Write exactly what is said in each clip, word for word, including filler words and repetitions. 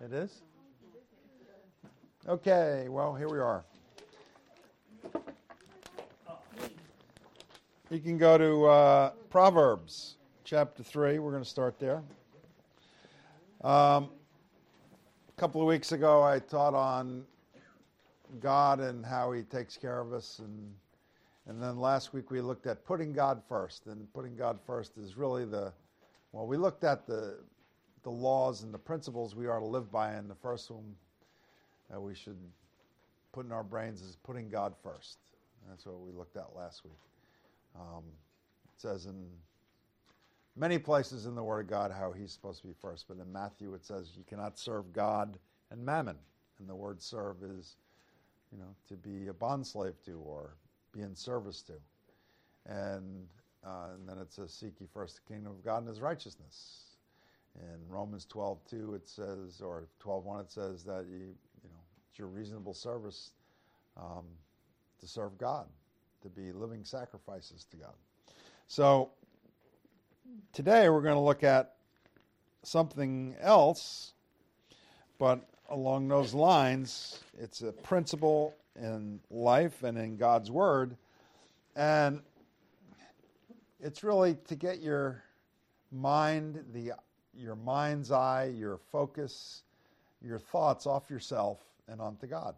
It is? Okay, well, here we are. You can go to uh, Proverbs chapter three. We're going to start there. Um, a couple of weeks ago, I taught on God and how he takes care of us. And, and then last week, we looked at putting God first. And putting God first is really the, well, we looked at the the laws and the principles we are to live by. And the first one that we should put in our brains is putting God first. That's what we looked at last week. Um, it says in many places in the Word of God how he's supposed to be first, but in Matthew it says you cannot serve God and mammon. And the word serve is, you know, to be a bondslave to or be in service to. And, uh, and then it says seek ye first the kingdom of God and his righteousness. In Romans twelve two it says, or twelve one it says that you, you know, it's your reasonable service um, to serve God, to be living sacrifices to God. So today we're going to look at something else, but along those lines. It's a principle in life and in God's Word, and it's really to get your mind, the your mind's eye, your focus, your thoughts off yourself and onto God,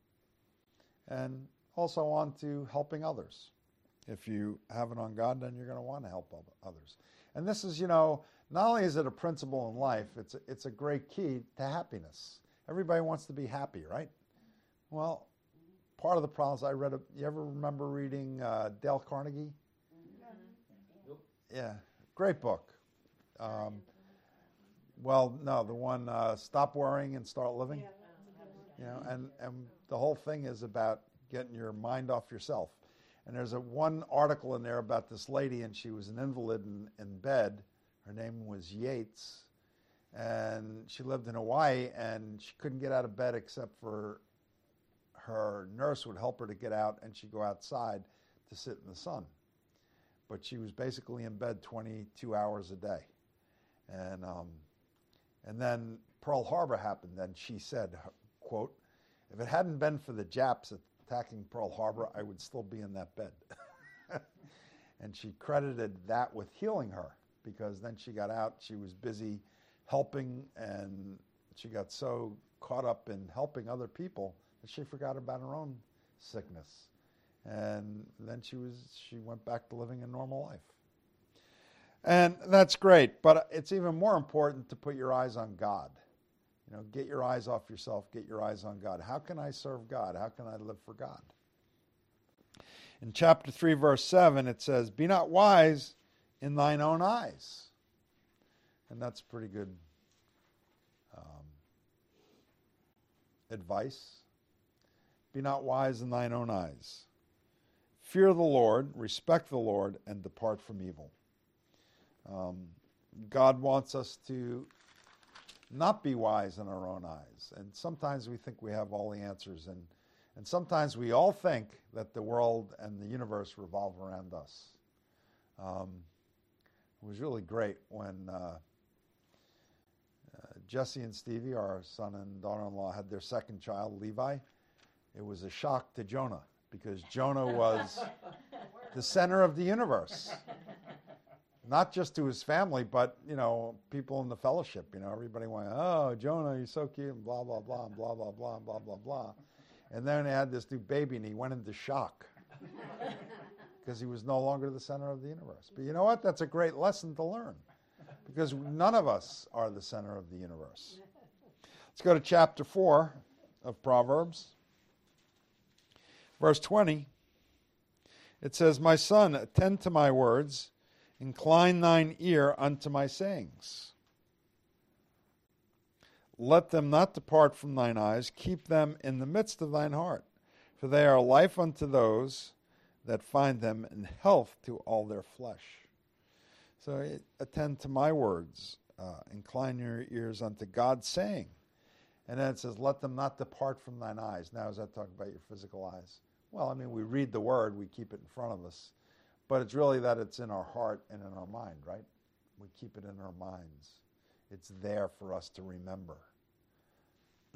and also on to helping others. If you have it on God, then you're going to want to help others. And this is, you know, not only is it a principle in life, it's a, it's a great key to happiness. Everybody wants to be happy, right? Well, part of the problems I read, you ever remember reading uh, Dale Carnegie? Mm-hmm. Yeah, great book. Um, well, no, the one, uh, Stop Worrying and Start Living. You know, and, and the whole thing is about getting your mind off yourself. And there's a one article in there about this lady, and she was an invalid in, in bed. Her name was Yates, and she lived in Hawaii, and she couldn't get out of bed except for her nurse would help her to get out, and she'd go outside to sit in the sun. But she was basically in bed twenty-two hours a day. And um, and then Pearl Harbor happened, and she said, quote, "If it hadn't been for the Japs attacking Pearl Harbor, I would still be in that bed." And she credited that with healing her, because then she got out, she was busy helping, and she got so caught up in helping other people that she forgot about her own sickness. And then she was she went back to living a normal life. And that's great, but it's even more important to put your eyes on God. You know, get your eyes off yourself, get your eyes on God. How can I serve God? How can I live for God? In chapter three, verse seven, it says, "Be not wise in thine own eyes." And that's pretty good um, advice. Be not wise in thine own eyes. Fear the Lord, respect the Lord, and depart from evil. Um, God wants us to not be wise in our own eyes. And sometimes we think we have all the answers. And, and sometimes we all think that the world and the universe revolve around us. Um, it was really great when uh, uh, Jesse and Stevie, our son and daughter-in-law, had their second child, Levi. It was a shock to Jonah, because Jonah was the center of the universe. Not just to his family, but, you know, people in the fellowship. You know, everybody went, "Oh, Jonah, you're so cute," and blah, blah, blah, and blah, blah, blah, and blah, blah, blah. And then they had this new baby, and he went into shock because he was no longer the center of the universe. But you know what? That's a great lesson to learn, because none of us are the center of the universe. Let's go to chapter four of Proverbs. Verse twenty. It says, "My son, attend to my words, incline thine ear unto my sayings. Let them not depart from thine eyes, keep them in the midst of thine heart. For they are life unto those that find them, and health to all their flesh." So attend to my words, uh, incline your ears unto God's saying. And then it says, let them not depart from thine eyes. Now, is that talking about your physical eyes? Well, I mean, we read the word, we keep it in front of us. But it's really that it's in our heart and in our mind, right? We keep it in our minds. It's there for us to remember.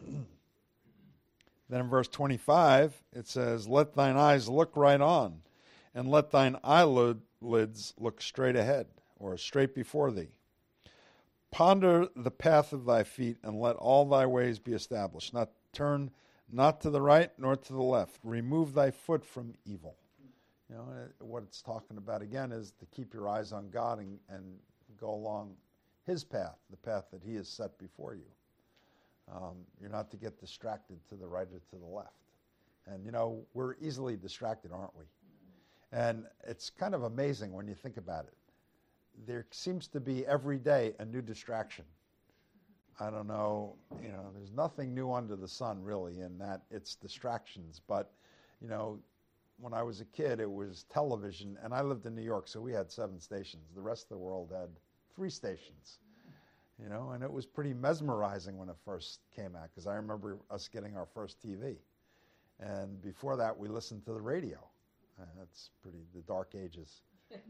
Then in verse twenty-five, it says, let thine eyes look right on, and let thine eyelids look straight ahead, or straight before thee. Ponder the path of thy feet, and let all thy ways be established. Not turn not to the right nor to the left. Remove thy foot from evil. You know, what it's talking about again is to keep your eyes on God and, and go along his path, the path that he has set before you. Um, you're not to get distracted to the right or to the left. And, you know, we're easily distracted, aren't we? And it's kind of amazing when you think about it. There seems to be every day a new distraction. I don't know, you know, there's nothing new under the sun really in that it's distractions. But, you know, when I was a kid, it was television, and I lived in New York, so we had seven stations. The rest of the world had three stations, you know, and it was pretty mesmerizing when it first came out, because I remember us getting our first T V. And before that, we listened to the radio. Uh, that's pretty, the dark ages.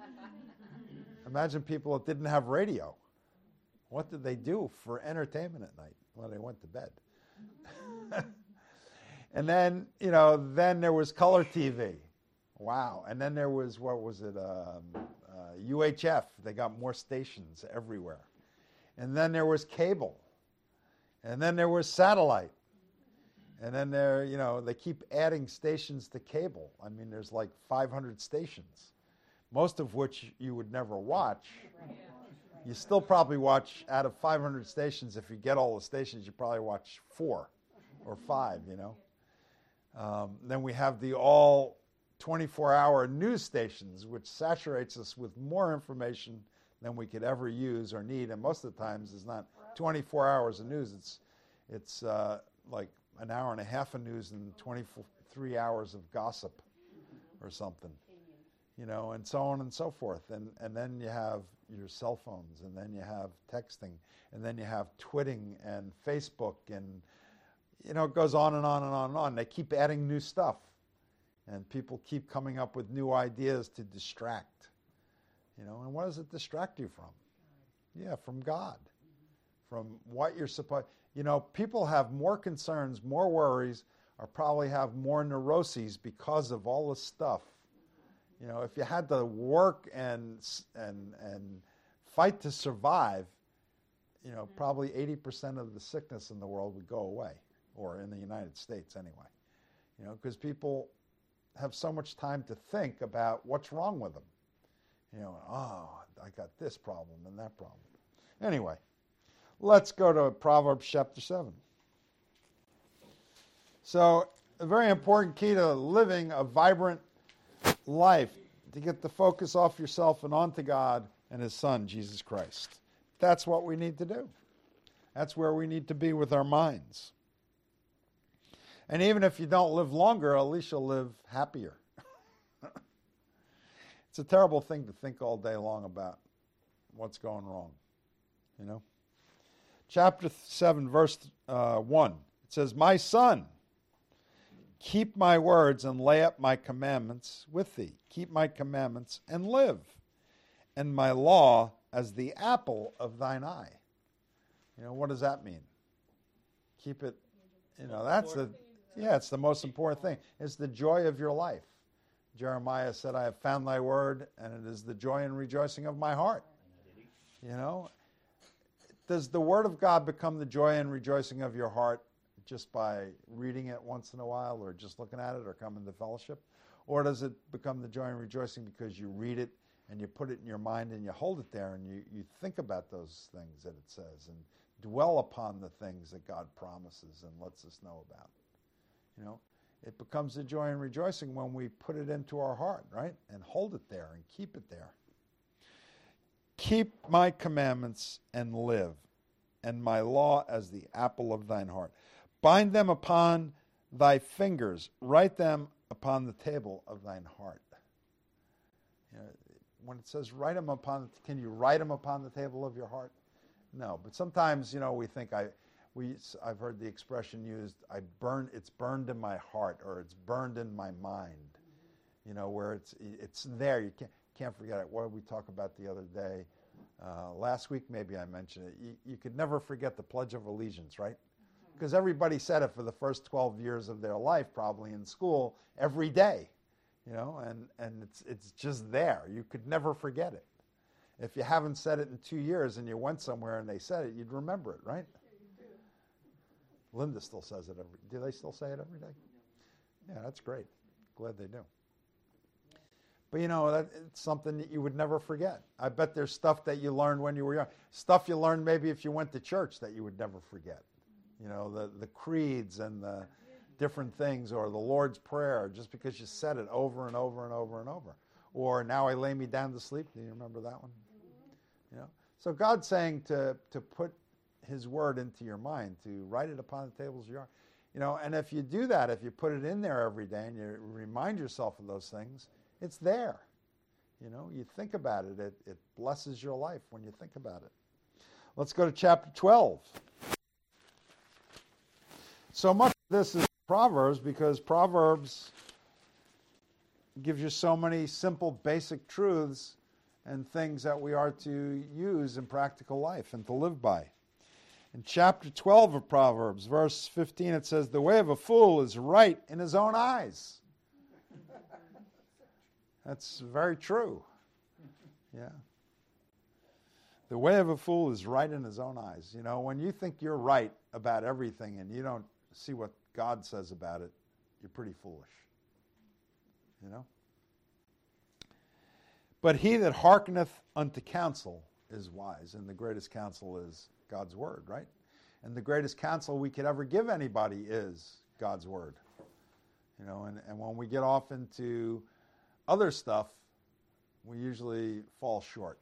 Imagine people that didn't have radio. What did they do for entertainment at night? Well, they went to bed. And then, you know, then there was color T V. Wow. And then there was, what was it, um, uh, U H F. They got more stations everywhere. And then there was cable. And then there was satellite. And then there, you know, they keep adding stations to cable. I mean, there's like five hundred stations, most of which you would never watch. You still probably watch, out of five hundred stations, if you get all the stations, you probably watch four or five, you know. Um, then we have the all twenty-four hour news stations, which saturates us with more information than we could ever use or need. And most of the times it's not twenty-four hours of news. It's, it's uh, like an hour and a half of news and twenty-three hours of gossip or something, you know, and so on and so forth. And, and then you have your cell phones, and then you have texting, and then you have twitting and Facebook, and you know, it goes on and on and on and on. They keep adding new stuff, and people keep coming up with new ideas to distract. You know, and what does it distract you from? Yeah, from God, from what you're supposed. You know, people have more concerns, more worries, or probably have more neuroses because of all this stuff. You know, if you had to work and and and fight to survive, you know, probably eighty percent of the sickness in the world would go away. Or in the United States anyway, you know, because people have so much time to think about what's wrong with them. You know, oh, I got this problem and that problem. Anyway, let's go to Proverbs chapter seven. So a very important key to living a vibrant life, to get the focus off yourself and onto God and his Son, Jesus Christ. That's what we need to do. That's where we need to be with our minds. And even if you don't live longer, at least you'll live happier. It's a terrible thing to think all day long about what's going wrong, you know. Chapter seven, verse uh, one, it says, my son, keep my words and lay up my commandments with thee. Keep my commandments and live, and my law as the apple of thine eye. You know, what does that mean? Keep it, you know, that's the... Yeah, it's the most important thing. It's the joy of your life. Jeremiah said, I have found thy word, and it is the joy and rejoicing of my heart. You know, does the word of God become the joy and rejoicing of your heart just by reading it once in a while, or just looking at it, or coming to fellowship? Or does it become the joy and rejoicing because you read it and you put it in your mind and you hold it there and you, you think about those things that it says and dwell upon the things that God promises and lets us know about? You know, it becomes a joy and rejoicing when we put it into our heart, right? And hold it there and keep it there. Keep my commandments and live, and my law as the apple of thine heart. Bind them upon thy fingers, write them upon the table of thine heart. You know, when it says write them upon, can you write them upon the table of your heart? No, but sometimes, you know, we think I... We, I've heard the expression used, I burn, it's burned in my heart, or it's burned in my mind, you know, where it's it's there. You can't, can't forget it. What did we talk about the other day? Uh, last week, maybe I mentioned it. You, you could never forget the Pledge of Allegiance, right? because everybody said it for the first twelve years of their life, probably in school, every day, you know, and, and it's, it's just there. You could never forget it. If you haven't said it in two years and you went somewhere and they said it, you'd remember it, right? Linda still says it every, do they still say it every day? Yeah, that's great. Glad they do. But you know, that, it's something that you would never forget. I bet there's stuff that you learned when you were young. Stuff you learned maybe if you went to church that you would never forget. You know, the, the creeds and the different things, or the Lord's Prayer, just because you said it over and over and over and over. Or now I lay me down to sleep. Do you remember that one? You know, so God's saying to, to put his word into your mind, to write it upon the tables of your heart. You know, and if you do that, if you put it in there every day and you remind yourself of those things, it's there. You know, you think about it, it, it blesses your life when you think about it. Let's go to chapter twelve. So much of this is Proverbs, because Proverbs gives you so many simple, basic truths and things that we are to use in practical life and to live by. In chapter twelve of Proverbs, verse fifteen, it says, "The way of a fool is right in his own eyes." That's very true. Yeah. The way of a fool is right in his own eyes. You know, when you think you're right about everything and you don't see what God says about it, you're pretty foolish. You know? But he that hearkeneth unto counsel is wise, and the greatest counsel is God's word, right? And the greatest counsel we could ever give anybody is God's word. You know, and, and when we get off into other stuff, we usually fall short.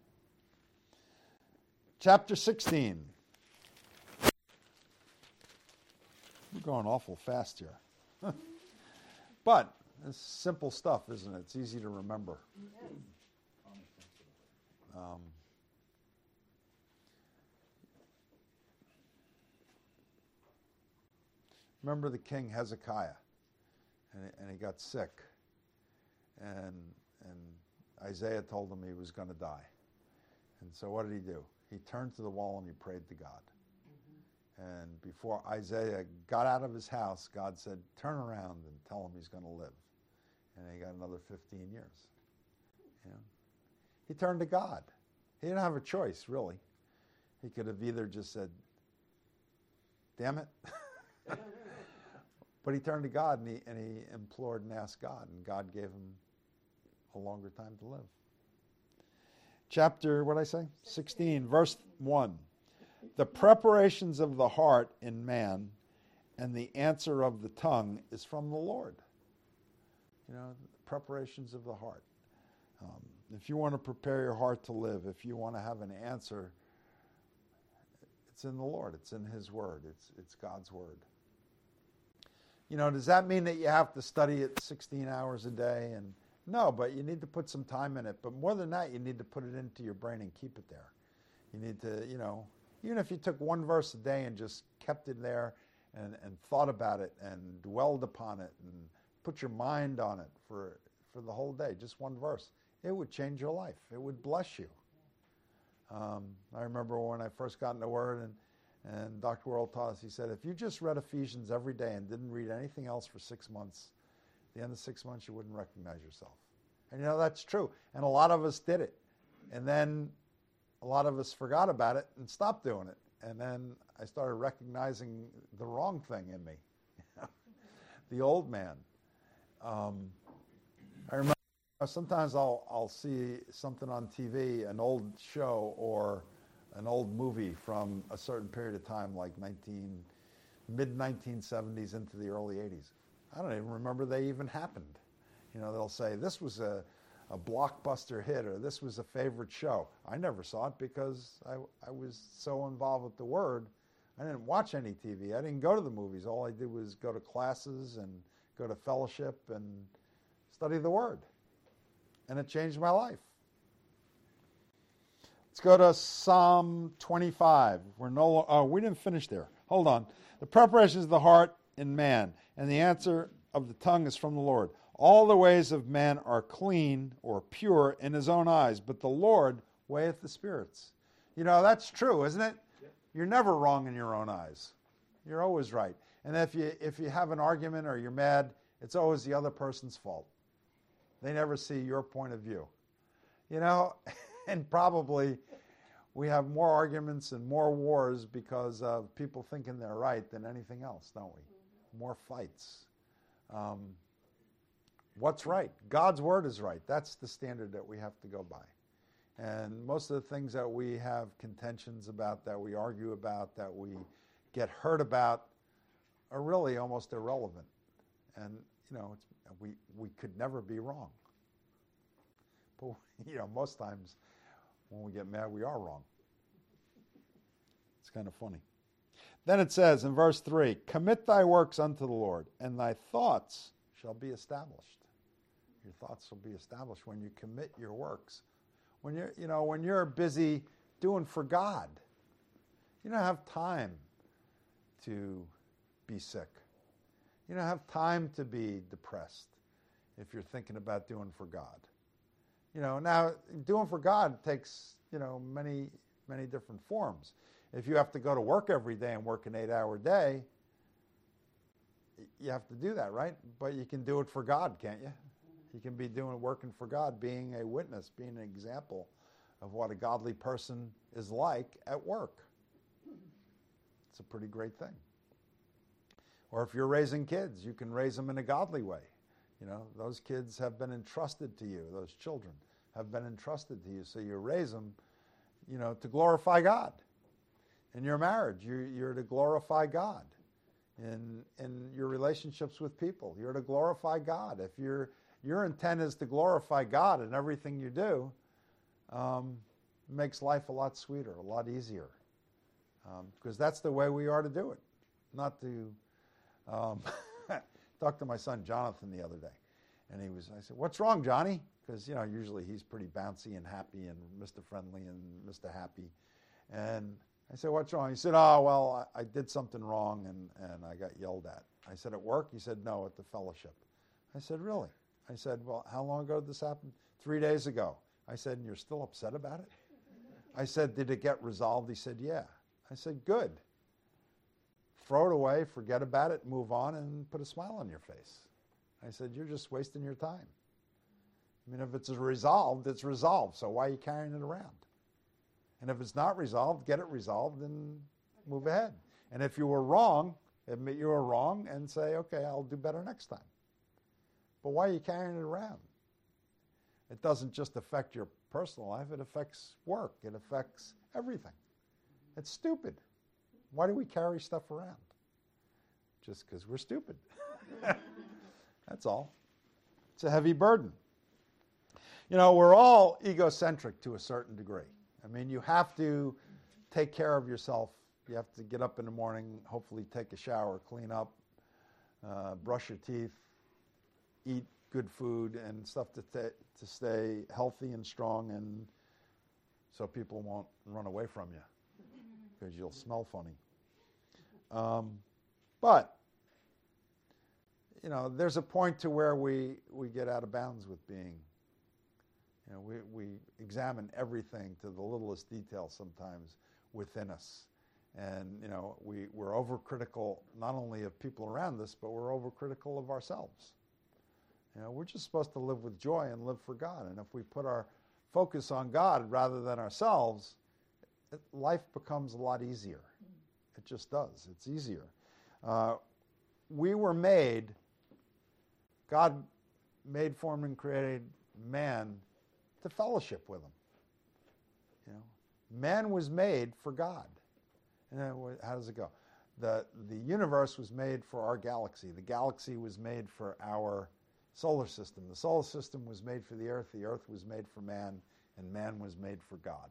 Chapter sixteen. We're going awful fast here. But it's simple stuff, isn't it? It's easy to remember. Um, remember the king Hezekiah, and, and he got sick. And and Isaiah told him he was going to die. And so what did he do? He turned to the wall and he prayed to God. Mm-hmm. And before Isaiah got out of his house, God said, "Turn around and tell him he's going to live." And he got another fifteen years. You know? He turned to God. He didn't have a choice, really. He could have either just said, "Damn it." But he turned to God and he, and he implored and asked God, and God gave him a longer time to live. Chapter, what did I say? sixteen, verse one. "The preparations of the heart in man, and the answer of the tongue is from the Lord." You know, the preparations of the heart. Um, if you want to prepare your heart to live, if you want to have an answer, it's in the Lord. It's in his word. It's it's God's word. You know, does that mean that you have to study it sixteen hours a day? And no, but you need to put some time in it. But more than that, you need to put it into your brain and keep it there. You need to, you know, even if you took one verse a day and just kept it there and, and thought about it and dwelled upon it and put your mind on it for for the whole day, just one verse, it would change your life. It would bless you. Um, I remember when I first got in the Word, and And Doctor Worrell taught us, he said, if you just read Ephesians every day and didn't read anything else for six months, at the end of six months, you wouldn't recognize yourself. And you know, that's true. And a lot of us did it. And then a lot of us forgot about it and stopped doing it. And then I started recognizing the wrong thing in me, the old man. Um, I remember sometimes I'll, I'll see something on T V, an old show or an old movie from a certain period of time, like nineteen, mid nineteen seventies into the early eighties. I don't even remember they even happened. You know, they'll say, this was a, a blockbuster hit, or this was a favorite show. I never saw it because I, I was so involved with the Word. I didn't watch any T V. I didn't go to the movies. All I did was go to classes and go to fellowship and study the Word. And it changed my life. Let's go to Psalm twenty-five. We're no, oh, we didn't finish there. Hold on. The preparations of the heart in man, and the answer of the tongue is from the Lord. All the ways of man are clean or pure in his own eyes, but the Lord weigheth the spirits. You know, that's true, isn't it? Yep. You're never wrong in your own eyes. You're always right. And if you if you have an argument or you're mad, it's always the other person's fault. They never see your point of view. You know, and probably we have more arguments and more wars because of people thinking they're right than anything else, don't we? More fights. Um, what's right? God's word is right. That's the standard that we have to go by. And most of the things that we have contentions about, that we argue about, that we get hurt about, are really almost irrelevant. And, you know, it's, we, we could never be wrong. But, you know, most times when we get mad, we are wrong. It's kind of funny. Then it says in verse three, commit thy works unto the Lord, and thy thoughts shall be established. Your thoughts will be established when you commit your works. When you're, you know, when you're busy doing for God, you don't have time to be sick. You don't have time to be depressed if you're thinking about doing for God. You know, now doing for God takes, you know, many, many different forms. If you have to go to work every day and work an eight-hour day, you have to do that, right? But you can do it for God, can't you? You can be doing working for God, being a witness, being an example of what a godly person is like at work. It's a pretty great thing. Or if you're raising kids, you can raise them in a godly way. You know, those kids have been entrusted to you. Those children have been entrusted to you. So you raise them, you know, to glorify God. In your marriage, you're, you're to glorify God. In in your relationships with people, you're to glorify God. If your your intent is to glorify God in everything you do, um, it makes life a lot sweeter, a lot easier, um, because that's the way we are to do it. Not to um, talk to my son Jonathan the other day, and he was. I said, "What's wrong, Johnny?" Because you know usually he's pretty bouncy and happy and Mister Friendly and Mister Happy, and I said, "What's wrong?" He said, "Oh, well, I, I did something wrong and, and I got yelled at." I said, "At work?" He said, "No, at the fellowship." I said, "Really?" I said, "Well, how long ago did this happen?" Three days ago. I said, "And you're still upset about it?" I said, "Did it get resolved?" He said, "Yeah." I said, "Good. Throw it away, forget about it, move on, and put a smile on your face." I said, "You're just wasting your time. I mean, if it's resolved, it's resolved, so why are you carrying it around? And if it's not resolved, get it resolved and move ahead. And if you were wrong, admit you were wrong and say, okay, I'll do better next time. But why are you carrying it around? It doesn't just affect your personal life, it affects work, it affects everything. It's stupid. Why do we carry stuff around? Just because we're stupid. That's all. It's a heavy burden. You know, we're all egocentric to a certain degree. I mean, you have to take care of yourself. You have to get up in the morning, hopefully take a shower, clean up, uh, brush your teeth, eat good food and stuff to t- to stay healthy and strong, and so people won't run away from you because you'll smell funny. Um, but, you know, there's a point to where we, we get out of bounds with being. You know, we, we examine everything to the littlest detail sometimes within us. And, you know, we, we're overcritical not only of people around us, but we're overcritical of ourselves. You know, we're just supposed to live with joy and live for God. And if we put our focus on God rather than ourselves, it, life becomes a lot easier. It just does. It's easier. Uh, we were made, God made, formed, and created man to fellowship with him. You know, man was made for God. And then how does it go? The the universe was made for our galaxy. The galaxy was made for our solar system. The solar system was made for the earth. The earth was made for man, and man was made for God.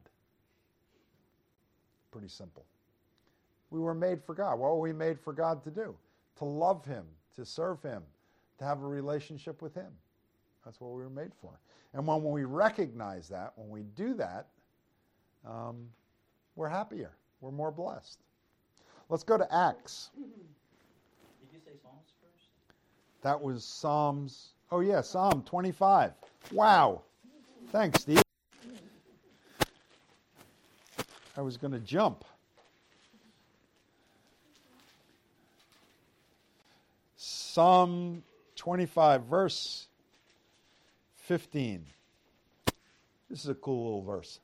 Pretty simple. We were made for God. What were we made for God to do? To love him, to serve him, to have a relationship with him. That's what we were made for. And when we recognize that, when we do that, um, we're happier. We're more blessed. Let's go to Acts. Did you say Psalms first? That was Psalms. Oh, yeah, Psalm twenty-five. Wow. Thanks, Steve. I was going to jump. Psalm twenty-five, verse fifteen. This is a cool little verse.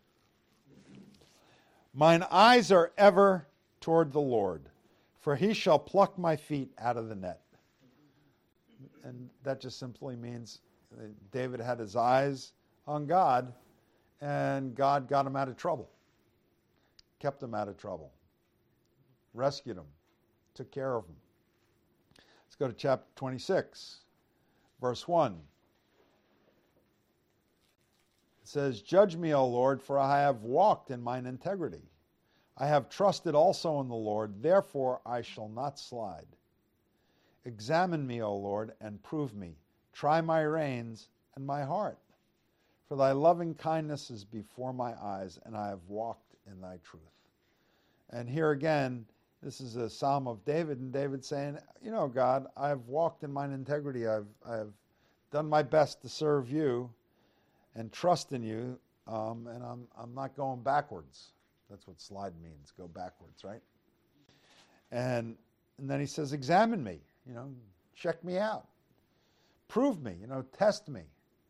Mine eyes are ever toward the Lord, for he shall pluck my feet out of the net. And that just simply means David had his eyes on God, and God got him out of trouble, kept him out of trouble, rescued him, took care of him. Let's go to chapter twenty-six, verse one. It says, Judge me, O Lord, for I have walked in mine integrity. I have trusted also in the Lord, therefore I shall not slide. Examine me, O Lord, and prove me. Try my reins and my heart. For thy loving kindness is before my eyes, and I have walked in thy truth. And here again, this is a psalm of David, and David saying, you know, God, I have walked in mine integrity. I've, I've done my best to serve you and trust in you, um, and I'm, I'm not going backwards. That's what slide means, go backwards, right? And, and then he says, examine me, you know, check me out. Prove me, you know, test me.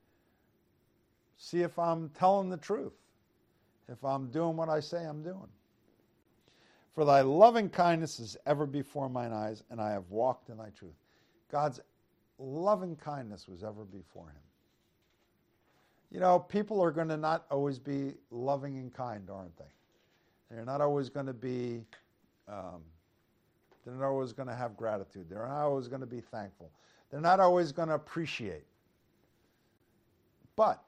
See if I'm telling the truth, if I'm doing what I say I'm doing. For thy loving kindness is ever before mine eyes, and I have walked in thy truth. God's loving kindness was ever before him. You know, people are going to not always be loving and kind, aren't they? They're not always going to be, um, they're not always going to have gratitude. They're not always going to be thankful. They're not always going to appreciate. But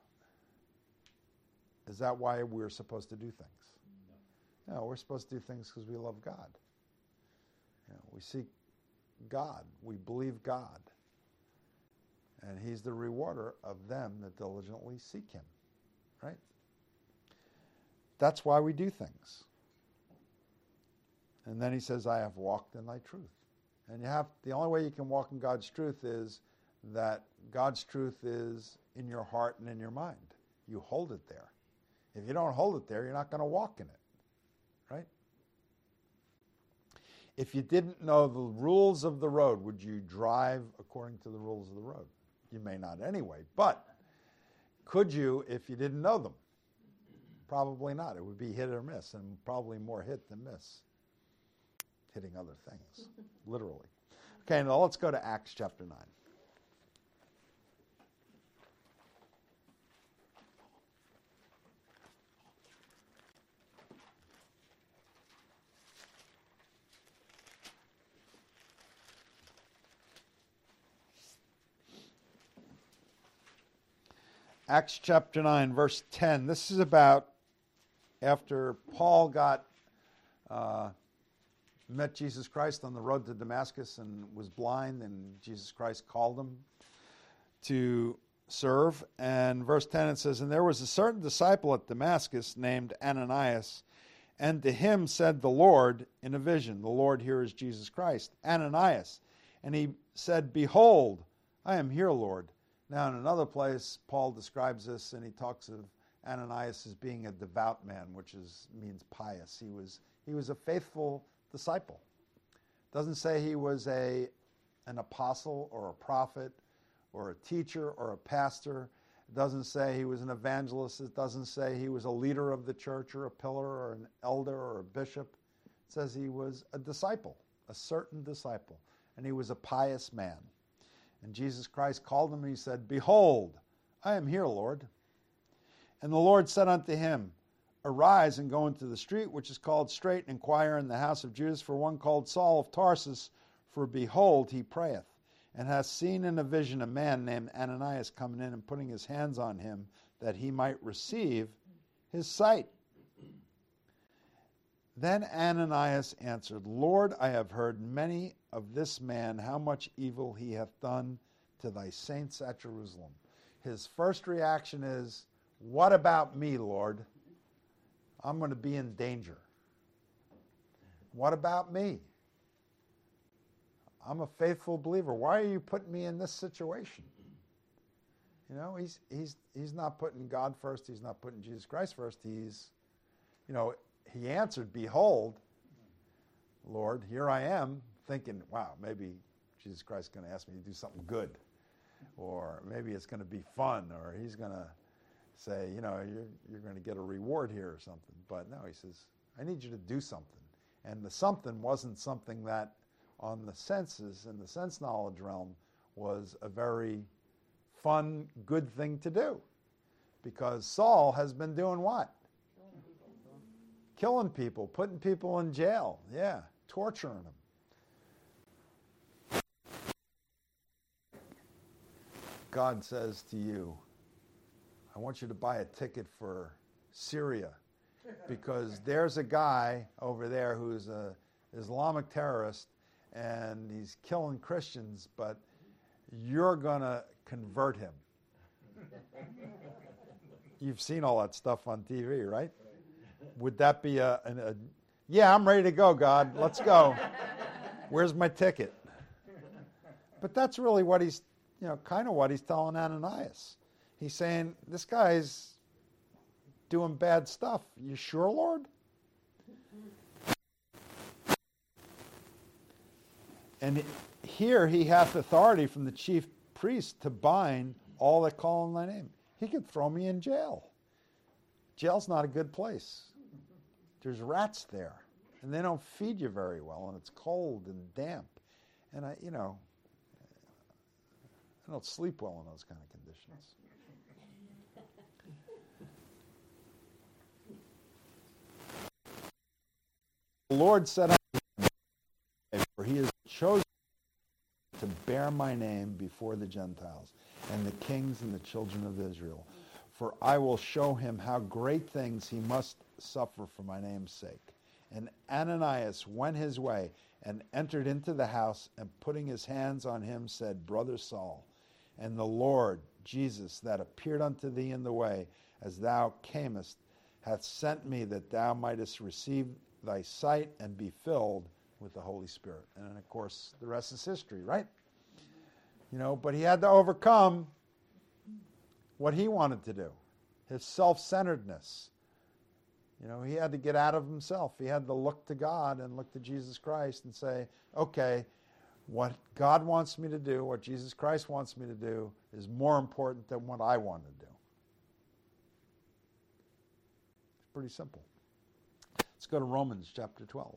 is that why we're supposed to do things? No, no we're supposed to do things because we love God. You know, we seek God. We believe God. And he's the rewarder of them that diligently seek him. Right? That's why we do things. And then he says, I have walked in thy truth. And you have the only way you can walk in God's truth is that God's truth is in your heart and in your mind. You hold it there. If you don't hold it there, you're not going to walk in it. Right? If you didn't know the rules of the road, would you drive according to the rules of the road? You may not anyway, but could you if you didn't know them? Probably not. It would be hit or miss, and probably more hit than miss. Hitting other things, literally. Okay, now let's go to Acts chapter nine. Acts chapter nine, verse ten. This is about after Paul got uh, met Jesus Christ on the road to Damascus and was blind, and Jesus Christ called him to serve. And verse ten, it says, And there was a certain disciple at Damascus named Ananias, and to him said the Lord in a vision, the Lord here is Jesus Christ, Ananias. And he said, Behold, I am here, Lord. Now in another place, Paul describes this, and he talks of Ananias as being a devout man, which is means pious. He was he was a faithful disciple. Doesn't say he was a an apostle or a prophet or a teacher or a pastor. It doesn't say he was an evangelist. It doesn't say he was a leader of the church or a pillar or an elder or a bishop. It says he was a disciple, a certain disciple, and he was a pious man. And Jesus Christ called him and he said, Behold, I am here, Lord. And the Lord said unto him, Arise and go into the street which is called Straight, and inquire in the house of Judas for one called Saul of Tarsus, for behold, he prayeth, and hath seen in a vision a man named Ananias coming in and putting his hands on him, that he might receive his sight. Then Ananias answered, Lord, I have heard many of this man, how much evil he hath done to thy saints at Jerusalem. His first reaction is, what about me, Lord? I'm going to be in danger. What about me? I'm a faithful believer. Why are you putting me in this situation? You know, he's he's he's not putting God first. He's not putting Jesus Christ first. He's, you know, he answered, Behold, Lord, here I am, thinking, wow, maybe Jesus Christ is going to ask me to do something good, or maybe it's going to be fun, or he's going to say, you know, you're, you're going to get a reward here or something. But no, he says, I need you to do something. And the something wasn't something that on the senses, in the sense knowledge realm, was a very fun, good thing to do. Because Saul has been doing what? Killing people, putting people in jail, yeah, torturing them. God says to you, I want you to buy a ticket for Syria, because there's a guy over there who's an Islamic terrorist, and he's killing Christians, but you're going to convert him. You've seen all that stuff on T V, right? Would that be a, a, a, yeah, I'm ready to go, God. Let's go. Where's my ticket? But that's really what he's, you know, kind of what he's telling Ananias. He's saying, this guy's doing bad stuff. You sure, Lord? And here he hath authority from the chief priest to bind all that call on thy name. He could throw me in jail. Jail's not a good place. There's rats there, and they don't feed you very well, and it's cold and damp. And I, you know, I don't sleep well in those kind of conditions. The Lord said unto him, for he is chosen to bear my name before the Gentiles and the kings and the children of Israel. For I will show him how great things he must suffer for my name's sake. And Ananias went his way and entered into the house, and putting his hands on him said, Brother Saul, and the Lord Jesus that appeared unto thee in the way as thou camest hath sent me that thou mightest receive thy sight and be filled with the Holy Spirit. And then, of course, the rest is history, right? You know, but he had to overcome what he wanted to do, his self-centeredness. You know, he had to get out of himself. He had to look to God and look to Jesus Christ and say, okay, what God wants me to do, what Jesus Christ wants me to do, is more important than what I want to do. It's pretty simple. Let's go to Romans chapter twelve.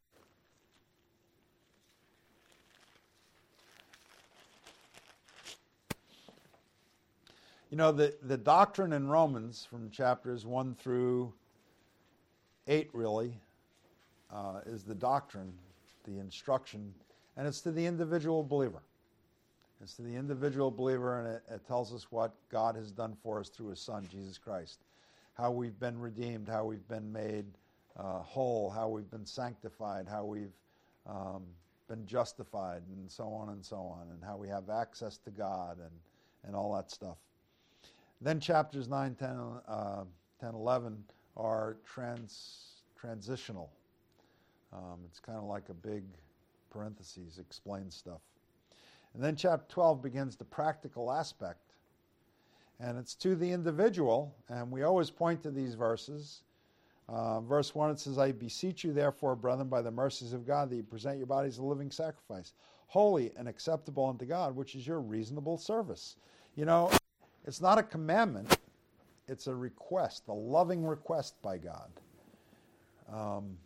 You know, the, the doctrine in Romans from chapters one through eight really uh, is the doctrine, the instruction, and it's to the individual believer. It's to the individual believer, and it, it tells us what God has done for us through his Son, Jesus Christ, how we've been redeemed, how we've been made uh, whole, how we've been sanctified, how we've um, been justified, and so on and so on, and how we have access to God and, and all that stuff. Then chapters nine, ten, uh, ten, eleven are trans, transitional. Um, it's kind of like a big parentheses, explains stuff. And then chapter twelve begins the practical aspect. And it's to the individual, and we always point to these verses. Uh, verse one, it says, I beseech you therefore, brethren, by the mercies of God, that you present your bodies a living sacrifice, holy and acceptable unto God, which is your reasonable service. You know, it's not a commandment, it's a request, a loving request by God. Um,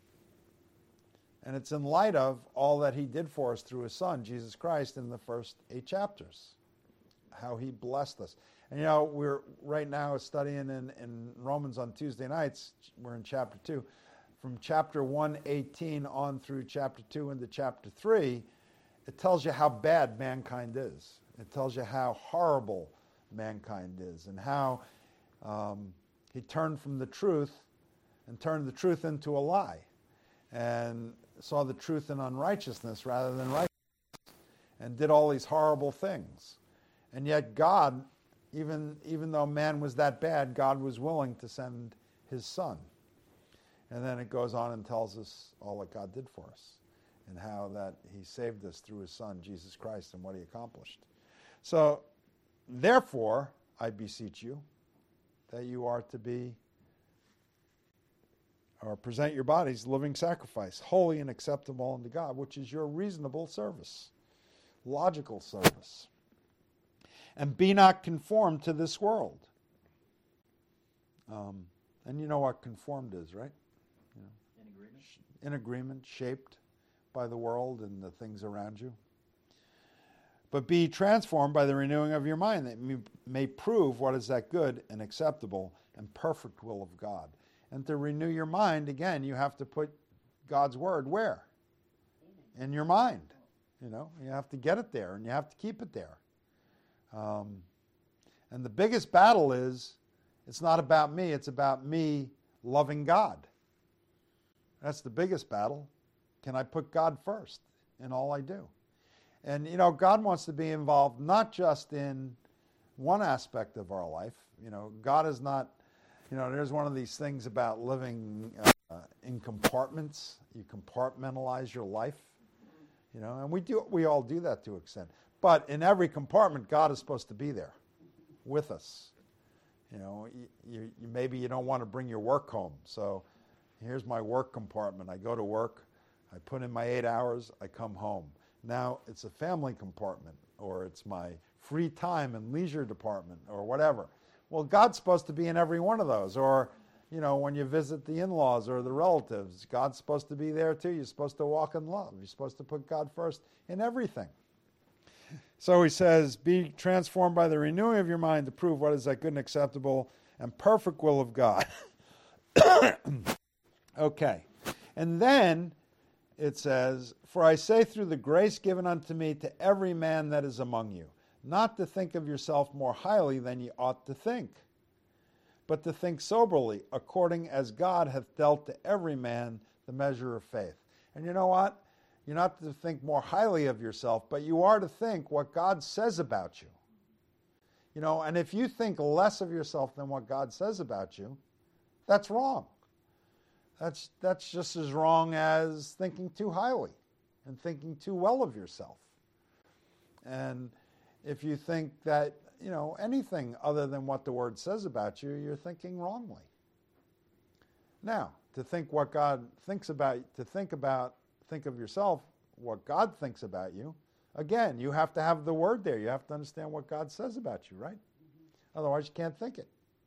and it's in light of all that he did for us through his Son, Jesus Christ, in the first eight chapters, how he blessed us. And you know, we're right now studying in, in Romans on Tuesday nights. We're in chapter two. From chapter one eighteen on through chapter two into chapter three, it tells you how bad mankind is. It tells you how horrible mankind is, and how um, he turned from the truth and turned the truth into a lie, and saw the truth in unrighteousness rather than righteousness, and did all these horrible things. And yet God, even, even though man was that bad, God was willing to send his Son. And then it goes on and tells us all that God did for us, and how that he saved us through his Son, Jesus Christ, and what he accomplished. So, therefore, I beseech you that you are to be, or present your bodies living sacrifice, holy and acceptable unto God, which is your reasonable service. logical service. And be not conformed to this world. Um, and you know what conformed is, right? You know, In agreement? in agreement, shaped by the world and the things around you. But be transformed by the renewing of your mind, that you may prove what is that good and acceptable and perfect will of God. And to renew your mind, again, you have to put God's word where? In your mind. You know, you have to get it there and you have to keep it there. Um, and the biggest battle is, it's not about me, it's about me loving God. That's the biggest battle. Can I put God first in all I do? And, you know, God wants to be involved not just in one aspect of our life. You know, God is not, you know, there's one of these things about living uh, in compartments. You compartmentalize your life, you know, and we do, we all do that to an extent. But in every compartment, God is supposed to be there with us. You know, you, you, you maybe you don't want to bring your work home. So here's my work compartment. I go to work, I put in my eight hours, I come home. Now it's a family compartment, or it's my free time and leisure department, or whatever. Well, God's supposed to be in every one of those. Or, you know, when you visit the in-laws or the relatives, God's supposed to be there too. You're supposed to walk in love. You're supposed to put God first in everything. So he says, be transformed by the renewing of your mind to prove what is that good and acceptable and perfect will of God. Okay. And then it says, for I say through the grace given unto me to every man that is among you, not to think of yourself more highly than ye ought to think, but to think soberly, according as God hath dealt to every man the measure of faith. And you know what? You're not to think more highly of yourself, but you are to think what God says about you. You know, and if you think less of yourself than what God says about you, that's wrong. That's, that's just as wrong as thinking too highly and thinking too well of yourself. And if you think that, you know, anything other than what the Word says about you, you're thinking wrongly. Now, to think what God thinks about, to think about, think of yourself, what God thinks about you, again, you have to have the Word there. You have to understand what God says about you, right? Mm-hmm. Otherwise, you can't think it.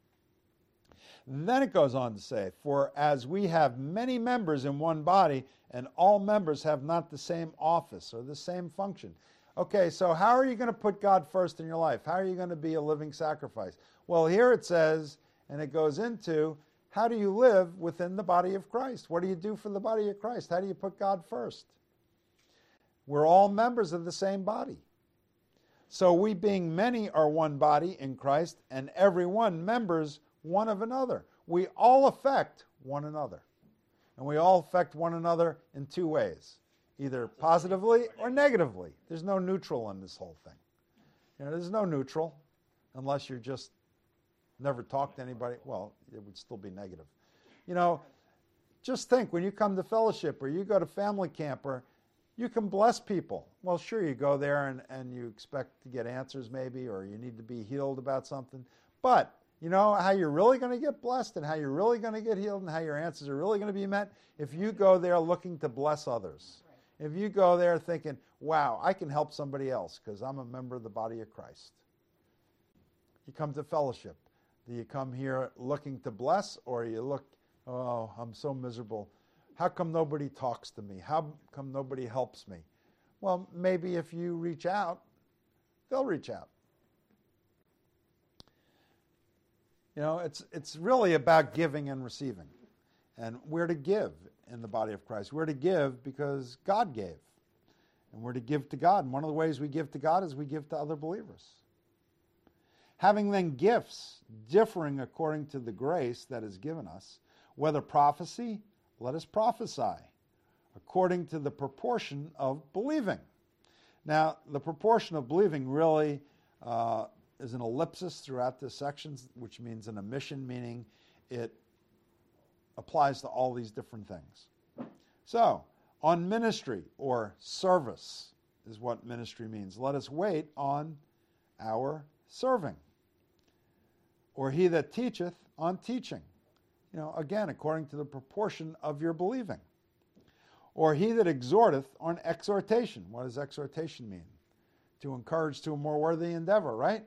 Then it goes on to say, for as we have many members in one body, and all members have not the same office or the same function. Okay, so how are you going to put God first in your life? How are you going to be a living sacrifice? Well, here it says, and it goes into, how do you live within the body of Christ? What do you do for the body of Christ? How do you put God first? We're all members of the same body. So we being many are one body in Christ, and every one members one of another. We all affect one another. And we all affect one another in two ways, either positively or negatively. There's no neutral in this whole thing. You know, there's no neutral unless you're just never talked to anybody. Well, it would still be negative. You know, just think, when you come to fellowship or you go to family camp, or you can bless people. Well, sure, you go there and, and you expect to get answers maybe, or you need to be healed about something. But you know how you're really going to get blessed and how you're really going to get healed and how your answers are really going to be met? If you go there looking to bless others. Right. If you go there thinking, wow, I can help somebody else because I'm a member of the body of Christ. You come to fellowship. Do you come here looking to bless, or you look, oh, I'm so miserable. How come nobody talks to me? How come nobody helps me? Well, maybe if you reach out, they'll reach out. You know, it's it's really about giving and receiving. And we're to give in the body of Christ. We're to give because God gave. And we're to give to God. And one of the ways we give to God is we give to other believers. Having then gifts differing according to the grace that is given us, whether prophecy, let us prophesy, according to the proportion of believing. Now, the proportion of believing really uh, is an ellipsis throughout this section, which means an omission, meaning it applies to all these different things. So, on ministry or service is what ministry means. Let us wait on our serving. Or he that teacheth on teaching. You know, again, according to the proportion of your believing. Or he that exhorteth on exhortation. What does exhortation mean? to encourage to a more worthy endeavor, right?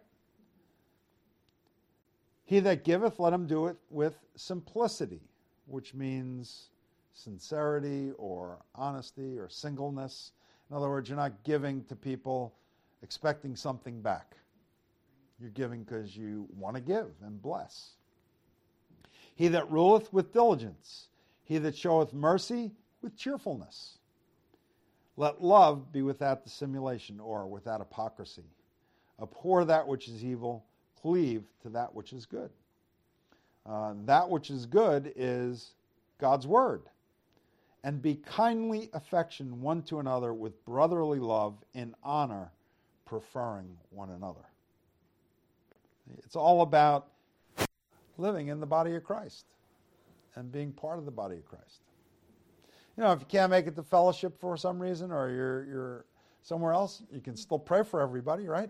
He that giveth, let him do it with simplicity, which means sincerity or honesty or singleness. In other words, you're not giving to people expecting something back. You're giving because you want to give and bless. He that ruleth with diligence, he that showeth mercy with cheerfulness. Let love be without dissimulation, or without hypocrisy. Abhor that which is evil, cleave to that which is good. Uh, that which is good is God's word. And be kindly affection one to another with brotherly love, in honor, preferring one another. It's all about living in the body of Christ and being part of the body of Christ. You know, if you can't make it to fellowship for some reason, or you're you're somewhere else, you can still pray for everybody, right?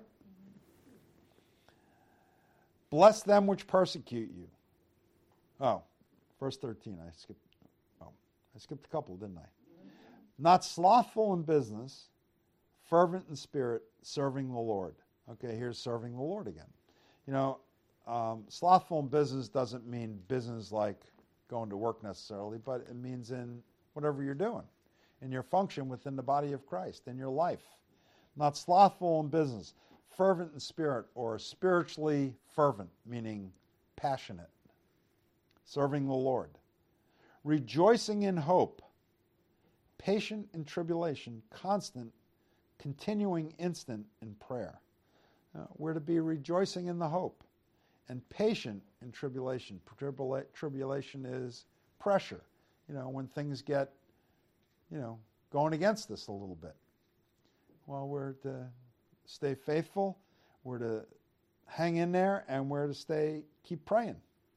Bless them which persecute you. Oh, verse thirteen, I skipped. Oh, I skipped a couple, didn't I? Not slothful in business, fervent in spirit, serving the Lord. Okay, here's serving the Lord again. You know, um, slothful in business doesn't mean business like going to work necessarily, but it means in whatever you're doing, in your function within the body of Christ, in your life. Not slothful in business, fervent in spirit, or spiritually fervent, meaning passionate, serving the Lord. Rejoicing in hope, patient in tribulation, constant, continuing instant in prayer. Uh, we're to be rejoicing in the hope and patient in tribulation. Tribula- tribulation is pressure. You know, when things get, you know, going against us a little bit. Well, we're to stay faithful, we're to hang in there, and we're to stay, keep praying.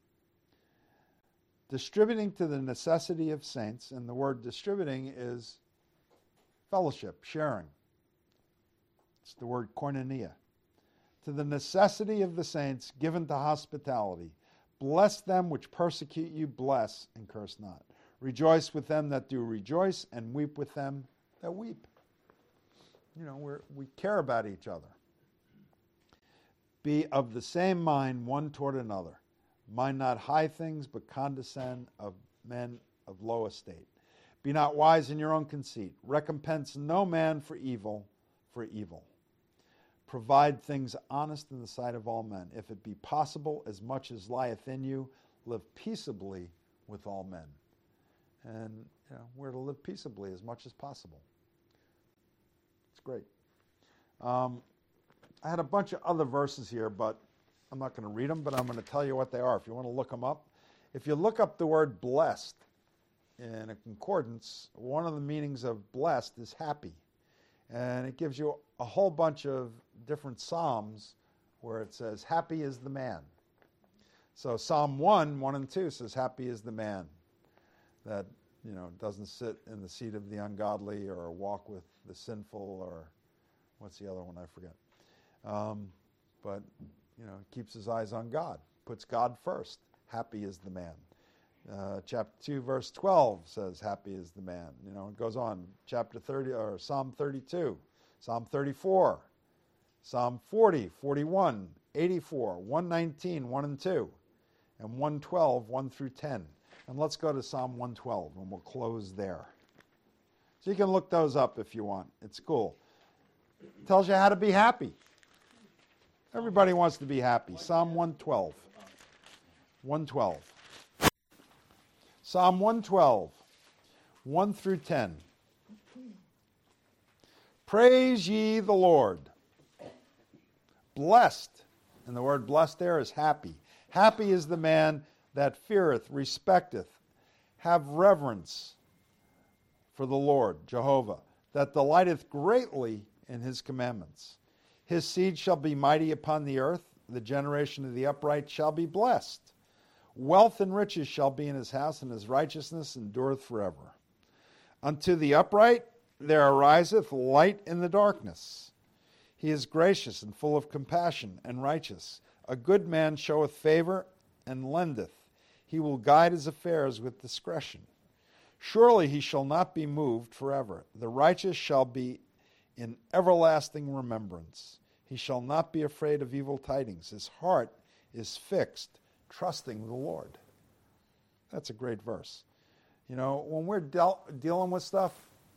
Distributing to the necessity of saints, and the word distributing is fellowship, sharing. It's the word koinonia. To the necessity of the saints, given to hospitality. Bless them which persecute you, bless and curse not. Rejoice with them that do rejoice, and weep with them that weep. You know, we're, we care about each other. Be of the same mind one toward another. Mind not high things, but condescend of men of low estate. Be not wise in your own conceit. Recompense no man for evil for evil. Provide things honest in the sight of all men. If it be possible, as much as lieth in you, live peaceably with all men. And you know, we're to live peaceably as much as possible. It's great. Um, I had a bunch of other verses here, but I'm not going to read them, but I'm going to tell you what they are if you want to look them up. If you look up the word blessed in a concordance, one of the meanings of blessed is happy. And it gives you a whole bunch of different psalms where it says, happy is the man. So Psalm one, one and two says, happy is the man that, you know, doesn't sit in the seat of the ungodly or walk with the sinful, or what's the other one? I forget. Um, but, you know, keeps his eyes on God, puts God first. Happy is the man. Uh, chapter two, verse twelve says, happy is the man. You know, it goes on. Chapter thirty, or Psalm thirty-two, Psalm thirty-four, Psalm forty, forty-one, eighty-four, one nineteen, one and two, and one twelve, one through ten. And let's go to Psalm one twelve, and we'll close there. So you can look those up if you want. It's cool. It tells you how to be happy. Everybody wants to be happy. Psalm one twelve. one twelve. Psalm one twelve, one through ten. Praise ye the Lord. Blessed, and the word blessed there is happy. Happy is the man that feareth, respecteth, have reverence for the Lord, Jehovah, that delighteth greatly in his commandments. His seed shall be mighty upon the earth. The generation of the upright shall be blessed. Wealth and riches shall be in his house, and his righteousness endureth forever. Unto the upright there ariseth light in the darkness. He is gracious and full of compassion and righteous. A good man showeth favor and lendeth. He will guide his affairs with discretion. Surely he shall not be moved forever. The righteous shall be in everlasting remembrance. He shall not be afraid of evil tidings. His heart is fixed, trusting the Lord. That's a great verse. You know, when we're del- dealing with stuff,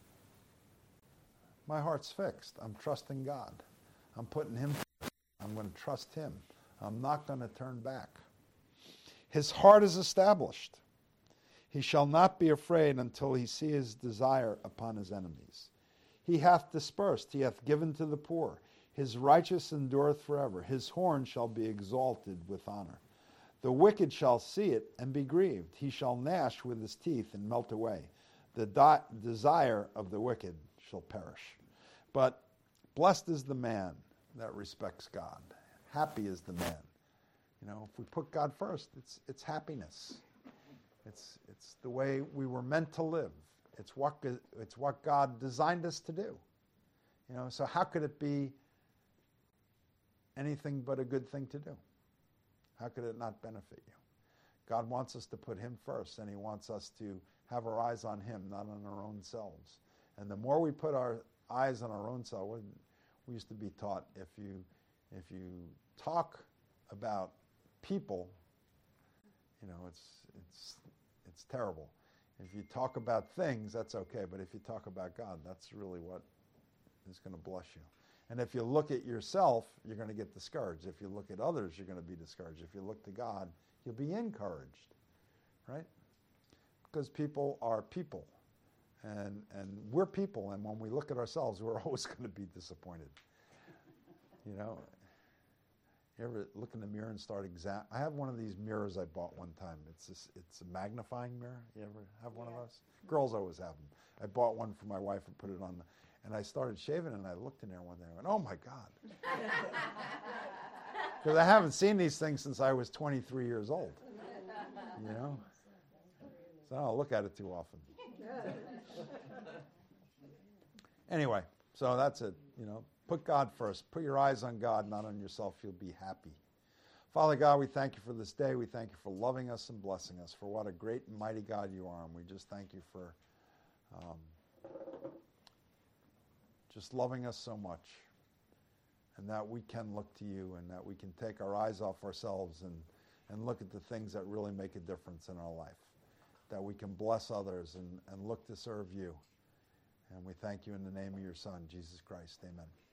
my heart's fixed. I'm trusting God. I'm putting him first. I'm going to trust him. I'm not going to turn back. His heart is established. He shall not be afraid until he see his desire upon his enemies. He hath dispersed, he hath given to the poor. His righteousness endureth forever. His horn shall be exalted with honor. The wicked shall see it and be grieved. He shall gnash with his teeth and melt away. The di- desire of the wicked shall perish. But blessed is the man that respects God. Happy is the man. You know, if we put God first, it's it's happiness. It's it's the way we were meant to live. It's what it's what God designed us to do. You know, so how could it be anything but a good thing to do? How could it not benefit you? God wants us to put him first, and he wants us to have our eyes on him, not on our own selves. And the more we put our eyes on our own self, we used to be taught if you if you talk about people, you know, it's it's it's terrible. If you talk about things, that's okay, but if you talk about God, that's really what is going to bless you. And if you look at yourself, you're going to get discouraged. If you look at others, you're going to be discouraged. If you look to God, you'll be encouraged, right? Because people are people, and and we're people, and when we look at ourselves, we're always going to be disappointed. You know, you ever look in the mirror and start exam? I have one of these mirrors I bought one time. It's this, it's a magnifying mirror. You ever have one yeah. of those? Girls always have them. I bought one for my wife and put it on the, and I started shaving, and I looked in there one day and went, oh my God. Because I haven't seen these things since I was twenty-three years old. You know? So I don't look at it too often. Anyway, so that's it. You know, put God first. Put your eyes on God, not on yourself. You'll be happy. Father God, we thank you for this day. We thank you for loving us and blessing us, for what a great and mighty God you are. And we just thank you for um, just loving us so much, and that we can look to you, and that we can take our eyes off ourselves and, and look at the things that really make a difference in our life, that we can bless others and, and look to serve you. And we thank you in the name of your Son, Jesus Christ. Amen.